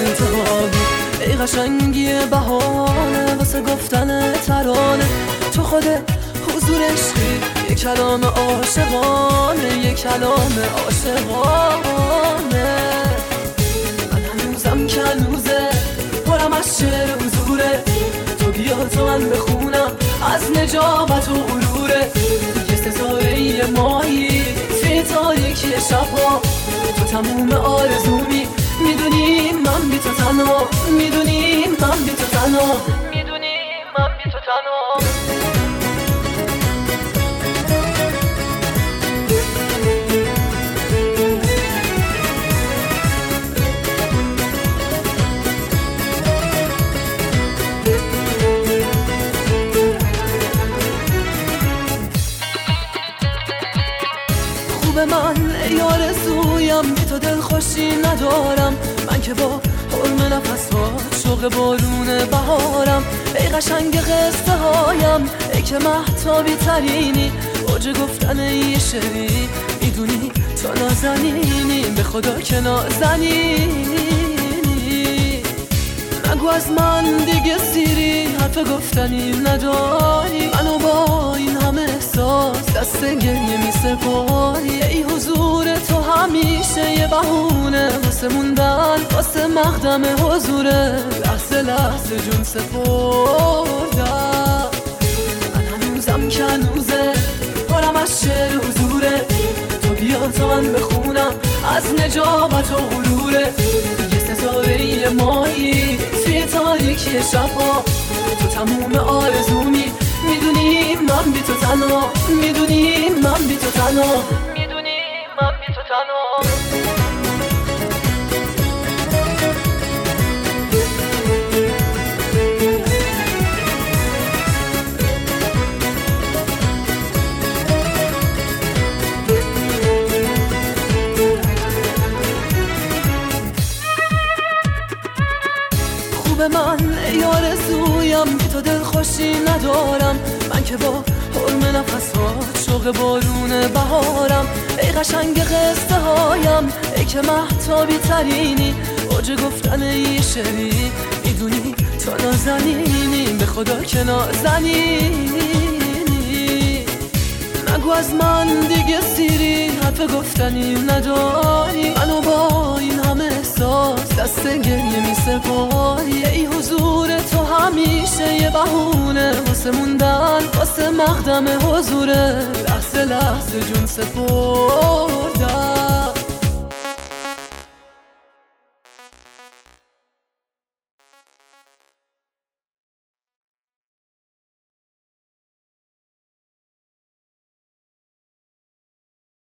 انتها بود. ای قشنگی بهانه واسه گفتن ترانه، تو خود حضور عشقی، یک کلام عاشقانه، یک کلام عاشقانه. من هنوزم که هنوزه پرم از شعر و حضوره، تو بیا تو من بخونم از نجابت و غروره. یه ستاره ماهی توی تاریکی شبها، تو تموم آرزومی، میدونی من بی تو تنها، میدونی من بی تو تنها، میدونی من بی تو تنها. به من ای آرزویم، بی تو دل خوشی ندارم. من که با حرم نفسات شوق بارون بهارم. ای قشنگ قصه هایم، ای که مهتابی ترینی، اوج گفتن یه شعری، میدونی تو نازنینی، به خدا که نازنینی. نگو از من دیگه سیری، حرف گفتنی نداری، منو با این همه احساس دست گریه می سپاری. ای حضور تو همیشه یه بهونه واسه موندن، واسه مقدم حضوره، لحظه لحظه جون سپردم. من هنوزم که هنوزه پرم از شعر حضوره، تو بیا تا من بخونم از نجابت و غروره. یه ستاره ماهی توی تاریکی شبها، تو تموم آرزومی، میدونی من بی تو تنها، میدونی من بی تو تنها، میدونی من بی تو تنها. خوب من ای آرزویم، بی تو دل خوشی ندارم. من که با حرم نفسات شوق بارون بهارم. ای قشنگ قصه هایم، ای که مهتابی ترینی، اوج گفتن یه شعری، میدونی تو نازنینی، به خدا که نازنینی. نگو از من دیگه سیری، حرف گفتنی نداری، منو با این همه احساس دست گریه می سپاری. ای حضور تو همیشه یه بهونه واسه موندن، واسه مقدم حضوره، لحظه لحظه جون سپردم.